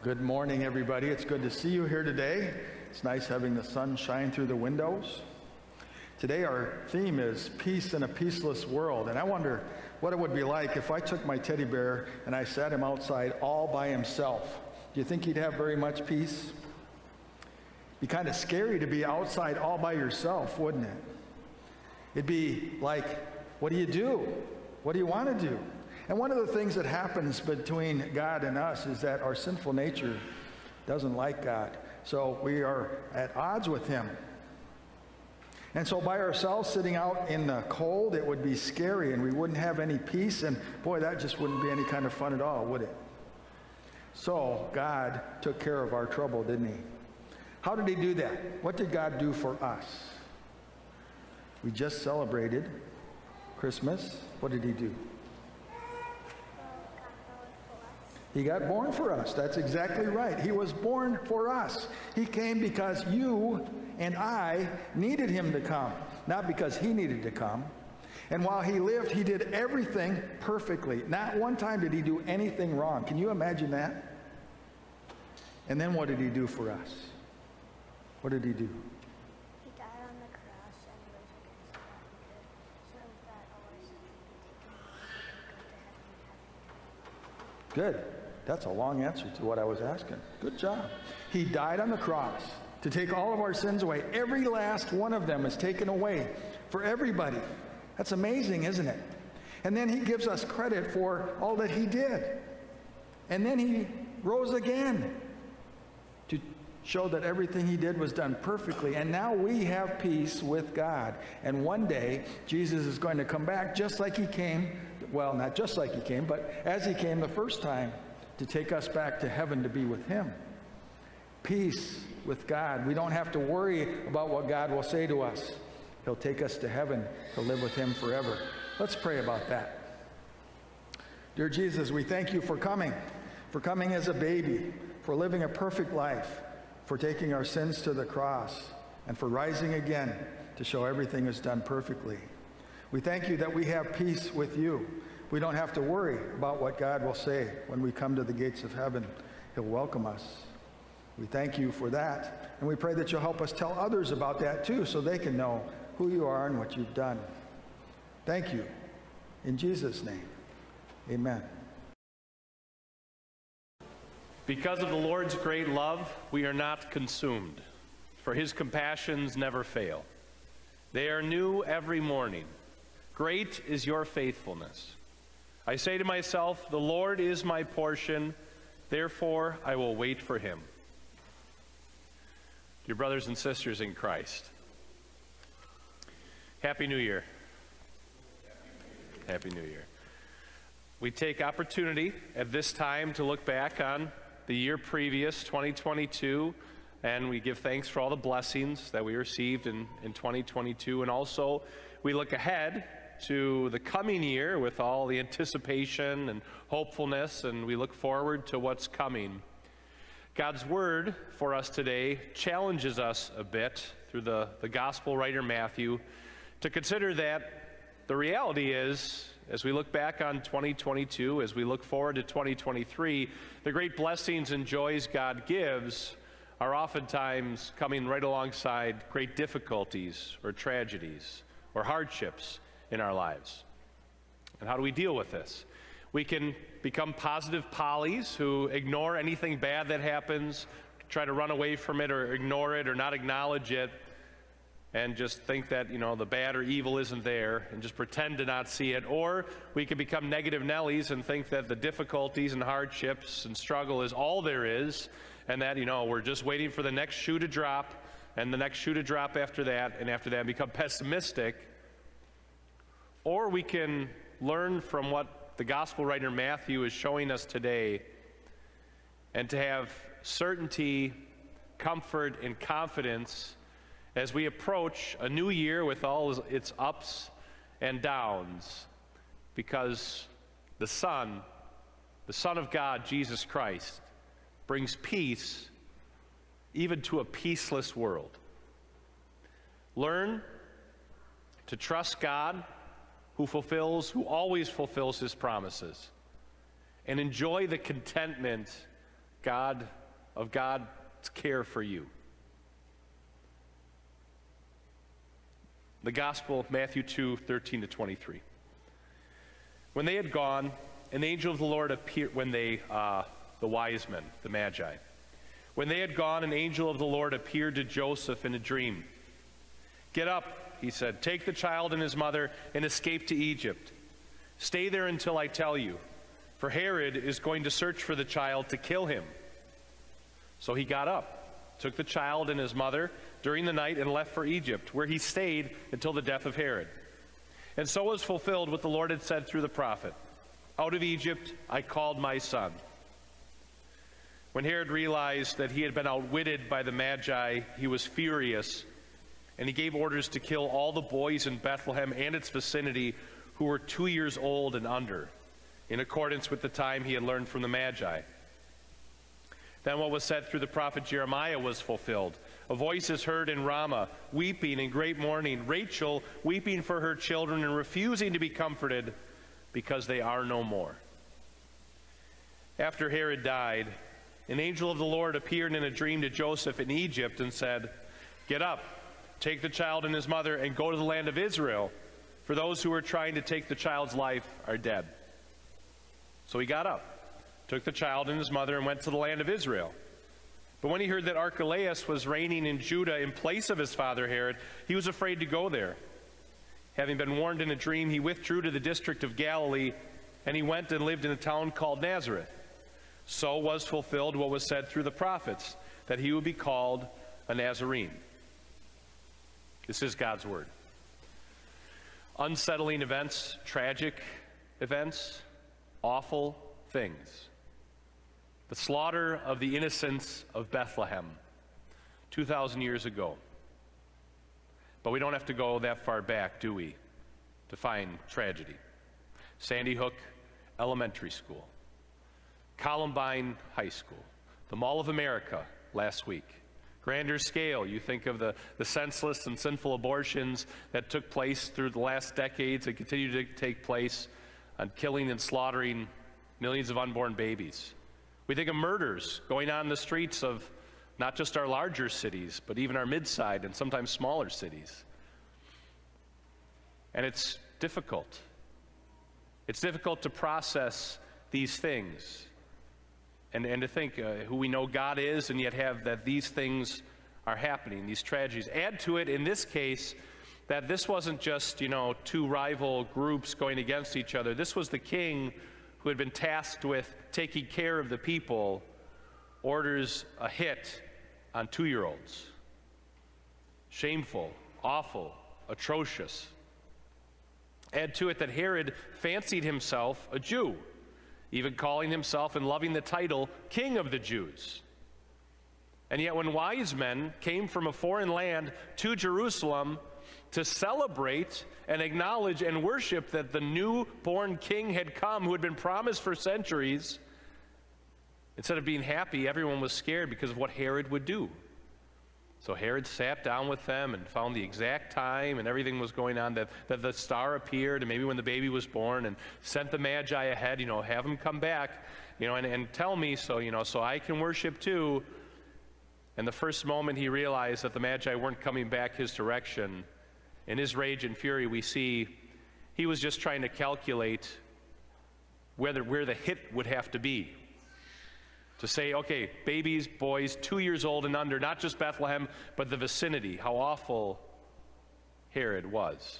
Good morning, everybody. It's good to see you here today. It's nice having the sun shine through the windows. Today our theme is Peace in a Peaceless World, and I wonder what it would be like if I took my teddy bear and I sat him outside all by himself. Do you think he'd have very much peace? It'd be kind of scary to be outside all by yourself, wouldn't it? It'd be like, what do you do? What do you want to do? And one of the things that happens between God and us is that our sinful nature doesn't like God. So we are at odds with him. And so by ourselves sitting out in the cold, it would be scary and we wouldn't have any peace. And boy, that just wouldn't be any kind of fun at all, would it? So God took care of our trouble, didn't he? How did he do that? What did God do for us? We just celebrated Christmas. What did he do? He got born for us. That's exactly right. He was born for us. He came because you and I needed him to come, not because he needed to come. And while he lived, he did everything perfectly. Not one time did he do anything wrong. Can you imagine that? And then what did he do for us? What did he do? He died on the cross and rose again so that all our sins would be taken away and go to heaven. Good. That's a long answer to what I was asking. Good job. He died on the cross to take all of our sins away. Every last one of them is taken away for everybody. That's amazing, isn't it? And then he gives us credit for all that he did. And then he rose again to show that everything he did was done perfectly. And now we have peace with God. And one day, Jesus is going to come back just like he came. Well, not just like he came, but as he came the first time, to take us back to heaven to be with him. Peace with God. We don't have to worry about what God will say to us. He'll take us to heaven to live with him forever. Let's pray about that. Dear Jesus, we thank you for coming as a baby, for living a perfect life, for taking our sins to the cross, and for rising again to show everything is done perfectly. We thank you that we have peace with you. We don't have to worry about what God will say when we come to the gates of heaven. He'll welcome us. We thank you for that. And we pray that you'll help us tell others about that too, so they can know who you are and what you've done. Thank you. In Jesus' name, amen. Because of the Lord's great love, we are not consumed, for his compassions never fail. They are new every morning. Great is your faithfulness. I say to myself, the Lord is my portion, therefore I will wait for him. Dear brothers and sisters in Christ, Happy New Year. Happy New Year. We take opportunity at this time to look back on the year previous, 2022, and we give thanks for all the blessings that we received in 2022, and also we look ahead to the coming year with all the anticipation and hopefulness, and we look forward to what's coming. God's word for us today challenges us a bit through the gospel writer Matthew to consider that the reality is, as we look back on 2022, as we look forward to 2023, the great blessings and joys God gives are oftentimes coming right alongside great difficulties or tragedies or hardships in our lives. And how do we deal with this? We can become positive Pollies who ignore anything bad that happens, try to run away from it or ignore it or not acknowledge it, and just think that, the bad or evil isn't there and just pretend to not see it. Or we can become negative Nellies and think that the difficulties and hardships and struggle is all there is, and that, we're just waiting for the next shoe to drop and the next shoe to drop after that, and after that become pessimistic. Or we can learn from what the gospel writer Matthew is showing us today and to have certainty, comfort, and confidence as we approach a new year with all its ups and downs, because the Son of God, Jesus Christ, brings peace even to a peaceless world. Learn to trust God, who always fulfills his promises, and enjoy the contentment God's care for you. The Gospel, Matthew 2:13-23. When they had gone, an angel of the Lord appeared, the wise men, the Magi. When they had gone, an angel of the Lord appeared to Joseph in a dream. "Get up," he said, "take the child and his mother and escape to Egypt. Stay there until I tell you, for Herod is going to search for the child to kill him." So he got up, took the child and his mother during the night and left for Egypt, where he stayed until the death of Herod. And so was fulfilled what the Lord had said through the prophet, "Out of Egypt I called my son." When Herod realized that he had been outwitted by the Magi, he was furious, and he gave orders to kill all the boys in Bethlehem and its vicinity who were 2 years old and under, in accordance with the time he had learned from the Magi. Then what was said through the prophet Jeremiah was fulfilled. "A voice is heard in Ramah, weeping in great mourning, Rachel weeping for her children and refusing to be comforted because they are no more." After Herod died, an angel of the Lord appeared in a dream to Joseph in Egypt and said, "Get up, take the child and his mother and go to the land of Israel, for those who are trying to take the child's life are dead." So he got up, took the child and his mother and went to the land of Israel. But when he heard that Archelaus was reigning in Judah in place of his father Herod, he was afraid to go there. Having been warned in a dream, he withdrew to the district of Galilee, and he went and lived in a town called Nazareth. So was fulfilled what was said through the prophets, that he would be called a Nazarene. This is God's word. Unsettling events, tragic events, awful things. The slaughter of the innocents of Bethlehem 2,000 years ago. But we don't have to go that far back, do we, to find tragedy? Sandy Hook Elementary School, Columbine High School, the Mall of America last week. Grander scale, you think of the senseless and sinful abortions that took place through the last decades and continue to take place on killing and slaughtering millions of unborn babies. We think of murders going on in the streets of not just our larger cities, but even our mid-sized and sometimes smaller cities. And it's difficult. It's difficult to process these things and to think who we know God is, and yet have that these things are happening, these tragedies. Add to it, in this case, that this wasn't just, two rival groups going against each other. This was the king who had been tasked with taking care of the people, orders a hit on 2-year-olds. Shameful, awful, atrocious. Add to it that Herod fancied himself a Jew, even calling himself and loving the title King of the Jews. And yet when wise men came from a foreign land to Jerusalem to celebrate and acknowledge and worship that the newborn king had come, who had been promised for centuries, instead of being happy, everyone was scared because of what Herod would do. So Herod sat down with them and found the exact time, and everything was going on, that the star appeared, and maybe when the baby was born, and sent the Magi ahead, have them come back, and tell me so I can worship too. And the first moment he realized that the Magi weren't coming back his direction, in his rage and fury, we see he was just trying to calculate where the hit would have to be. To say, okay, babies, boys, 2 years old and under, not just Bethlehem, but the vicinity, how awful Herod was.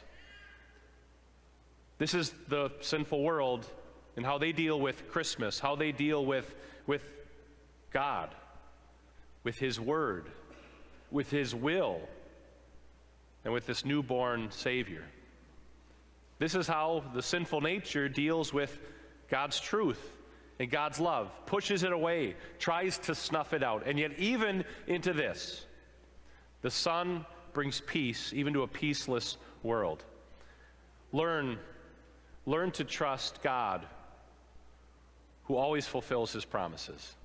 This is the sinful world and how they deal with Christmas, how they deal with God, with His Word, with His will, and with this newborn Savior. This is how the sinful nature deals with God's truth and God's love, pushes it away, tries to snuff it out. And yet even into this, the Son brings peace even to a peaceless world. Learn to trust God, who always fulfills His promises.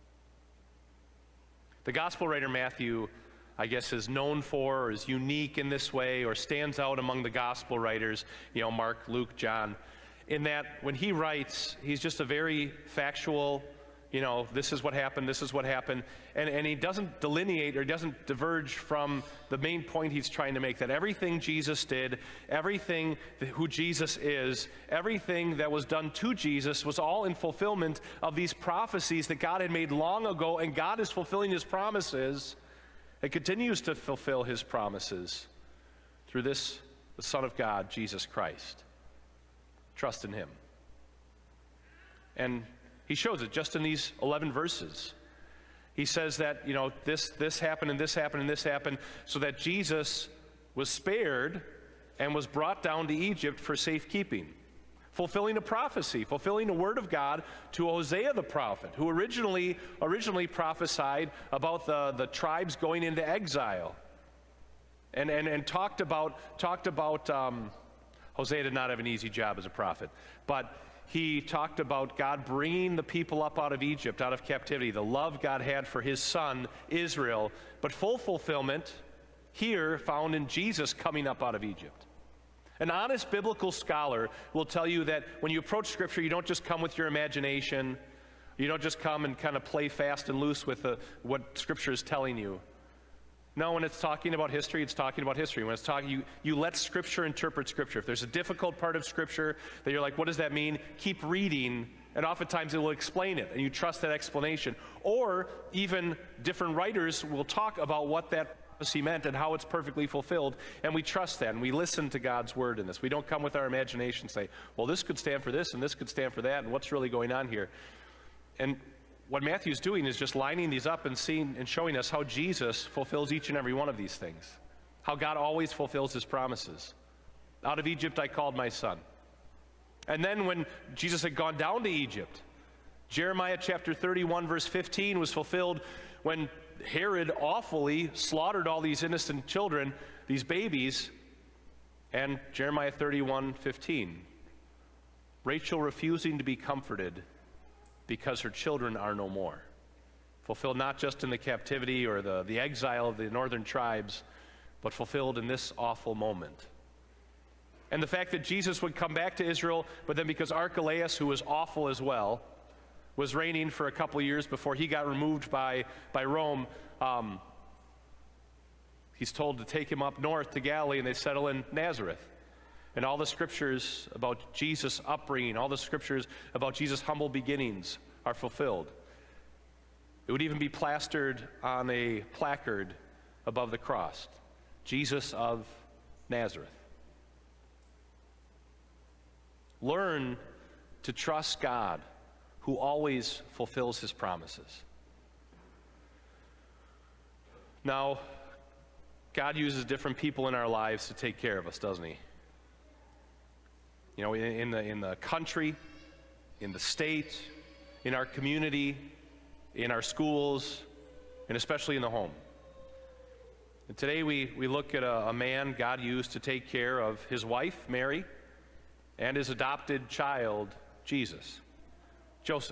The gospel writer Matthew, I guess, is known for, or is unique in this way, or stands out among the gospel writers, Mark, Luke, John, in that when he writes, he's just a very factual, you know, this is what happened, this is what happened. And he doesn't delineate or doesn't diverge from the main point he's trying to make, that everything Jesus did, everything who Jesus is, everything that was done to Jesus was all in fulfillment of these prophecies that God had made long ago, and God is fulfilling his promises and continues to fulfill his promises through this, the Son of God, Jesus Christ. Trust in him. And he shows it just in these 11 verses. He says that, you know, this happened and this happened and this happened, so that Jesus was spared and was brought down to Egypt for safekeeping, fulfilling a prophecy, fulfilling a word of God to Hosea the prophet, who originally prophesied about the tribes going into exile, and talked about Hosea did not have an easy job as a prophet, but he talked about God bringing the people up out of Egypt, out of captivity, the love God had for his son, Israel, but full fulfillment here found in Jesus coming up out of Egypt. An honest biblical scholar will tell you that when you approach Scripture, you don't just come with your imagination. You don't just come and kind of play fast and loose with what Scripture is telling you. No, when it's talking about history, it's talking about history. When it's talking, you let Scripture interpret Scripture. If there's a difficult part of Scripture that you're like, what does that mean? Keep reading, and oftentimes it will explain it, and you trust that explanation. Or even different writers will talk about what that prophecy meant and how it's perfectly fulfilled, and we trust that, and we listen to God's word in this. We don't come with our imagination and say, well, this could stand for this, and this could stand for that, and what's really going on here? And what Matthew's doing is just lining these up and seeing and showing us how Jesus fulfills each and every one of these things. How God always fulfills his promises. Out of Egypt I called my son. And then when Jesus had gone down to Egypt, Jeremiah chapter 31 verse 15 was fulfilled when Herod awfully slaughtered all these innocent children, these babies, and Jeremiah 31:15. Rachel refusing to be comforted because her children are no more. Fulfilled not just in the captivity or the exile of the northern tribes, but fulfilled in this awful moment. And the fact that Jesus would come back to Israel, but then because Archelaus, who was awful as well, was reigning for a couple years before he got removed by Rome, he's told to take him up north to Galilee, and they settle in Nazareth. And all the scriptures about Jesus' upbringing, all the scriptures about Jesus' humble beginnings are fulfilled. It would even be plastered on a placard above the cross. Jesus of Nazareth. Learn to trust God, who always fulfills his promises. Now, God uses different people in our lives to take care of us, doesn't he? You know, in the country, in the state, in our community, in our schools, and especially in the home. And today we look at a man God used to take care of his wife, Mary, and his adopted child, Jesus, Joseph.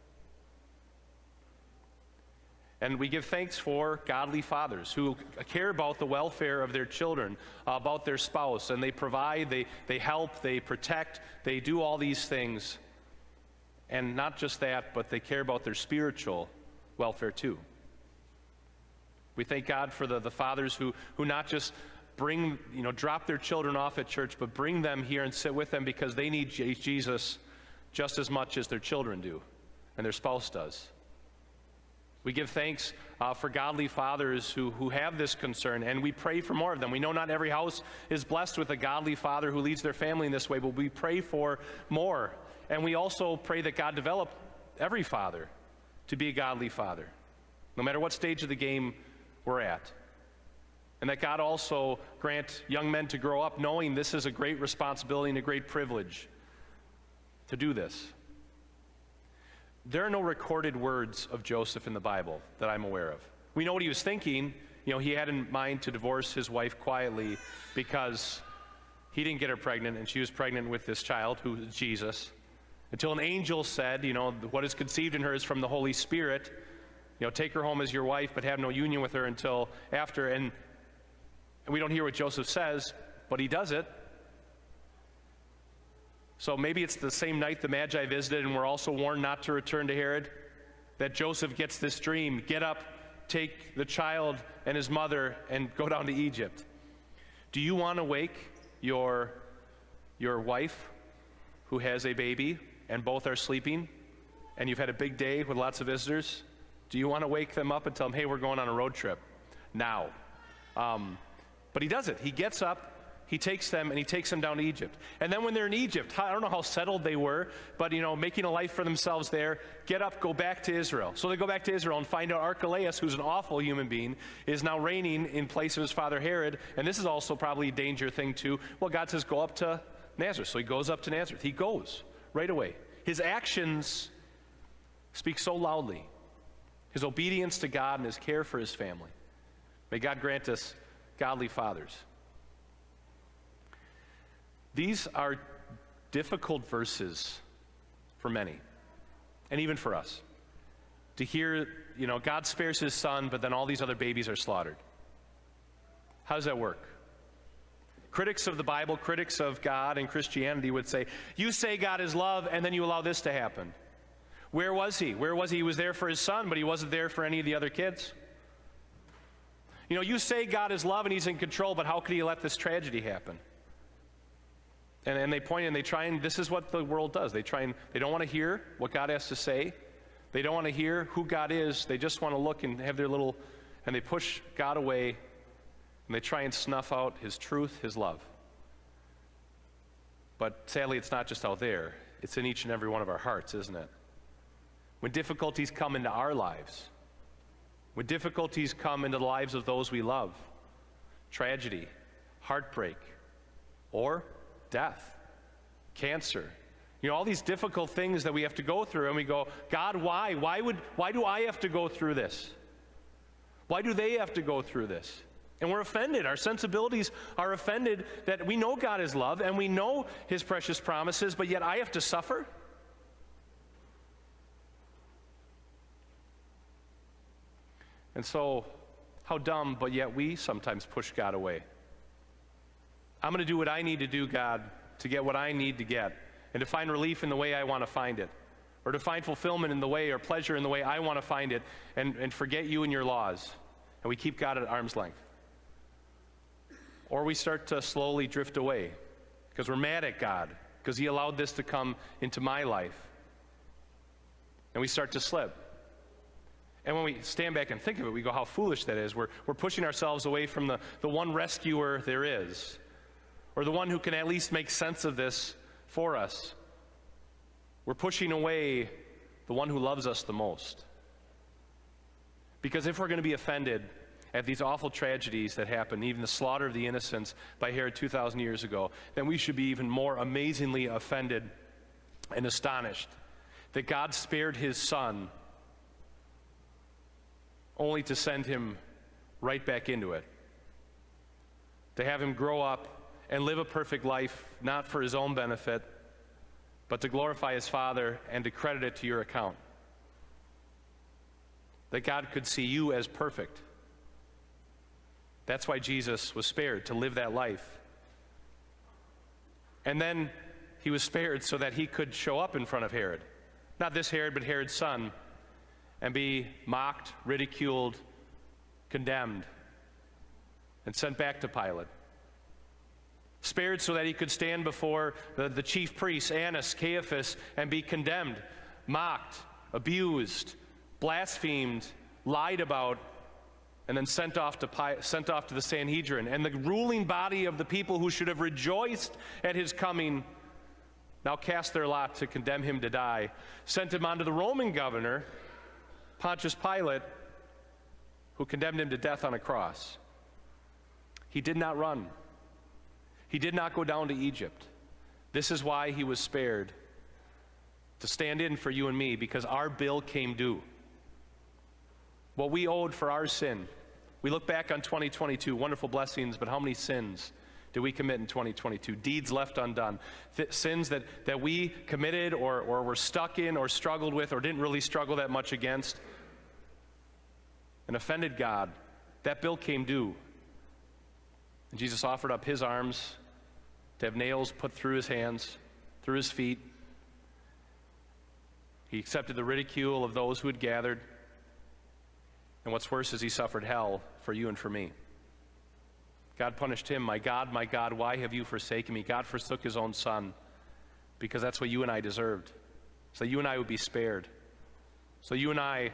And we give thanks for godly fathers who care about the welfare of their children, about their spouse, and they provide, they help, they protect, they do all these things. And not just that, but they care about their spiritual welfare too. We thank God for the fathers who not just drop their children off at church, but bring them here and sit with them because they need Jesus just as much as their children do and their spouse does. We give thanks for godly fathers who have this concern, and we pray for more of them. We know not every house is blessed with a godly father who leads their family in this way, but we pray for more. And we also pray that God develop every father to be a godly father, no matter what stage of the game we're at. And that God also grant young men to grow up knowing this is a great responsibility and a great privilege to do this. There are no recorded words of Joseph in the Bible that I'm aware of. We know what he was thinking. You know, he had in mind to divorce his wife quietly because he didn't get her pregnant, and she was pregnant with this child, who is Jesus, until an angel said, you know, what is conceived in her is from the Holy Spirit. You know, take her home as your wife, but have no union with her until after. And we don't hear what Joseph says, but he does it. So maybe it's the same night the Magi visited and were also warned not to return to Herod. that Joseph gets this dream, get up, take the child and his mother and go down to Egypt. Do you want to wake your wife who has a baby and both are sleeping and you've had a big day with lots of visitors? Do you want to wake them up and tell them, hey, we're going on a road trip now? But he does it. He gets up, he takes them, and he takes them down to Egypt. And then when they're in Egypt, I don't know how settled they were, but, making a life for themselves there, get up, go back to Israel. So they go back to Israel and find out Archelaus, who's an awful human being, is now reigning in place of his father Herod. And this is also probably a danger thing too. Well, God says, go up to Nazareth. So he goes up to Nazareth. He goes right away. His actions speak so loudly. His obedience to God and his care for his family. May God grant us godly fathers. These are difficult verses for many, and even for us, to hear, God spares his son, but then all these other babies are slaughtered. How does that work? Critics of the Bible, critics of God and Christianity would say, you say God is love, and then you allow this to happen. Where was he? Where was he? He was there for his son, but he wasn't there for any of the other kids. You say God is love and he's in control, but how could he let this tragedy happen? And they point and they try, and this is what the world does. They don't want to hear what God has to say. They don't want to hear who God is. They just want to look and have and they push God away, and they try and snuff out his truth, his love. But sadly, it's not just out there. It's in each and every one of our hearts, isn't it? When difficulties come into our lives, when difficulties come into the lives of those we love, tragedy, heartbreak, or death, cancer, all these difficult things that we have to go through, and we go, God, why? Why do I have to go through this? Why do they have to go through this? And we're offended. Our sensibilities are offended that we know God is love and we know his precious promises, but yet I have to suffer? And so, how dumb, but yet we sometimes push God away. I'm going to do what I need to do, God, to get what I need to get, and to find relief in the way I want to find it, or to find fulfillment in the way, or pleasure in the way I want to find it, and forget you and your laws. And we keep God at arm's length. Or we start to slowly drift away because we're mad at God, because he allowed this to come into my life. And we start to slip. And when we stand back and think of it, we go, how foolish that is. We're pushing ourselves away from the one rescuer there is, or the one who can at least make sense of this for us. We're pushing away the one who loves us the most. Because if we're going to be offended at these awful tragedies that happened, even the slaughter of the innocents by Herod 2,000 years ago, then we should be even more amazingly offended and astonished that God spared his son only to send him right back into it. To have him grow up and live a perfect life, not for his own benefit, but to glorify his Father and to credit it to your account. That God could see you as perfect. That's why Jesus was spared, to live that life. And then he was spared so that he could show up in front of Herod. Not this Herod, but Herod's son, and be mocked, ridiculed, condemned, and sent back to Pilate. Spared so that he could stand before the chief priests, Annas, Caiaphas, and be condemned, mocked, abused, blasphemed, lied about, and then sent off to the Sanhedrin. And the ruling body of the people who should have rejoiced at his coming now cast their lot to condemn him to die, sent him on to the Roman governor, Pontius Pilate, who condemned him to death on a cross. He did not run. He did not go down to Egypt. This is why he was spared, to stand in for you and me, because our bill came due. What we owed for our sin. We look back on 2022, wonderful blessings, but how many sins did we commit in 2022? Deeds left undone. Sins that we committed or were stuck in or struggled with or didn't really struggle that much against and offended God. That bill came due. And Jesus offered up his arms to have nails put through his hands, through his feet, He accepted the ridicule of those who had gathered. And what's worse is he suffered hell for you and for me. God punished him. My God, why have you forsaken me? God forsook his own son because that's what you and I deserved. So you and I would be spared. So you and I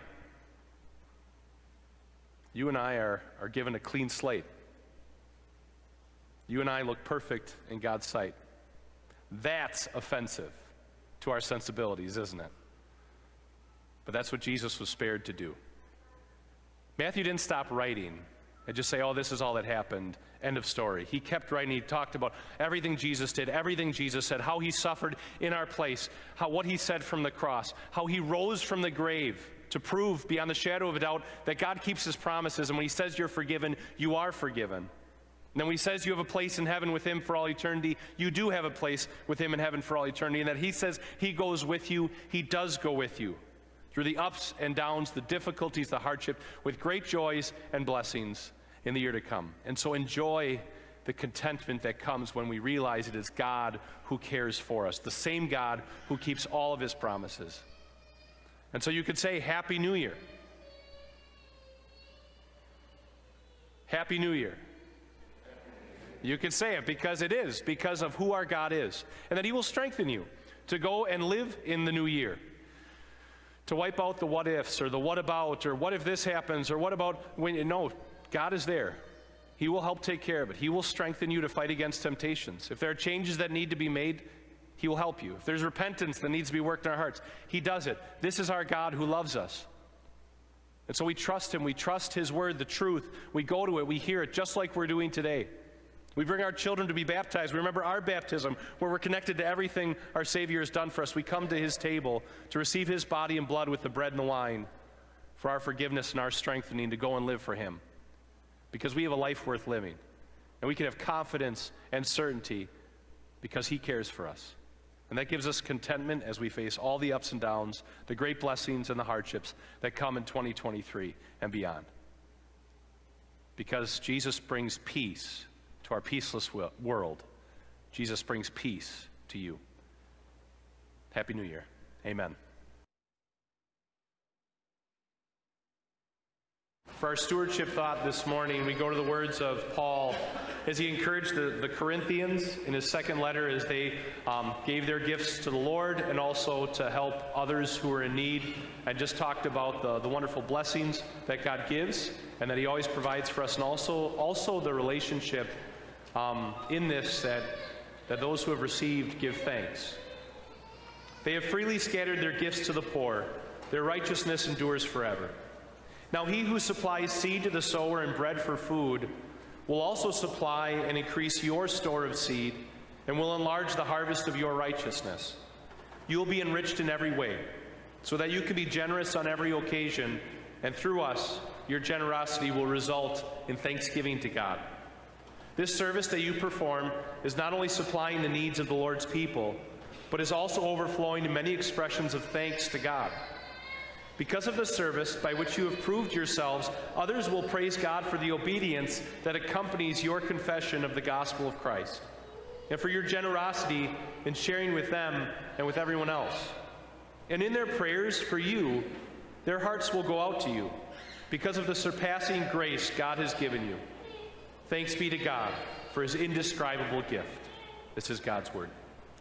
are given a clean slate. You and I look perfect in God's sight. That's offensive to our sensibilities, isn't it? But that's what Jesus was spared to do. Matthew didn't stop writing and just say, oh, this is all that happened, end of story. He kept writing. He talked about everything Jesus did, everything Jesus said, how he suffered in our place, what he said from the cross, how he rose from the grave to prove beyond the shadow of a doubt that God keeps his promises, and when he says you're forgiven, you are forgiven. And then when he says you have a place in heaven with him for all eternity, you do have a place with him in heaven for all eternity, and that he says he goes with you, he does go with you through the ups and downs, the difficulties, the hardship, with great joys and blessings in the year to come. And so enjoy the contentment that comes when we realize it is God who cares for us, the same God who keeps all of his promises. And so you could say, Happy New Year. Happy New Year. You can say it because it is, because of who our God is, and that he will strengthen you to go and live in the new year, to wipe out the what ifs or the what about or what if this happens or what about when. No, God is there. He will help take care of it. He will strengthen you to fight against temptations. If there are changes that need to be made, he will help you. If there's repentance that needs to be worked in our hearts, he does it. This is our God who loves us. And so we trust him. We trust his word, the truth. We go to it. We hear it just like we're doing today. We bring our children to be baptized. We remember our baptism, where we're connected to everything our Savior has done for us. We come to his table to receive his body and blood with the bread and the wine for our forgiveness and our strengthening to go and live for him. Because we have a life worth living. And we can have confidence and certainty because he cares for us. And that gives us contentment as we face all the ups and downs, the great blessings and the hardships that come in 2023 and beyond. Because Jesus brings peace to our peaceless world. Jesus brings peace to you. Happy New Year. Amen. For our stewardship thought this morning, we go to the words of Paul as he encouraged the Corinthians in his second letter as they gave their gifts to the Lord and also to help others who are in need, and just talked about the wonderful blessings that God gives and that he always provides for us, and also the relationship in this that those who have received give thanks. They have freely scattered their gifts to the poor. Their righteousness endures forever. Now he who supplies seed to the sower and bread for food will also supply and increase your store of seed and will enlarge the harvest of your righteousness. You will be enriched in every way, so that you can be generous on every occasion, and through us, your generosity will result in thanksgiving to God. This service that you perform is not only supplying the needs of the Lord's people, but is also overflowing in many expressions of thanks to God. Because of the service by which you have proved yourselves, others will praise God for the obedience that accompanies your confession of the gospel of Christ, and for your generosity in sharing with them and with everyone else. And in their prayers for you, their hearts will go out to you because of the surpassing grace God has given you. Thanks be to God for his indescribable gift. This is God's word.